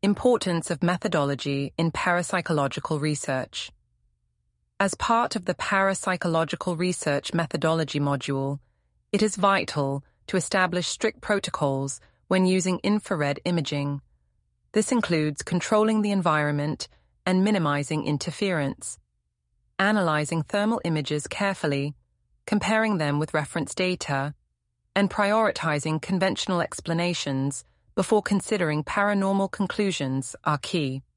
Importance of methodology in parapsychological research. As part of the parapsychological research methodology module, it is vital to establish strict protocols when using infrared imaging. This includes controlling the environment and minimizing interference, analyzing thermal images carefully, comparing them with reference data, and prioritizing conventional explanations before considering paranormal conclusions are key.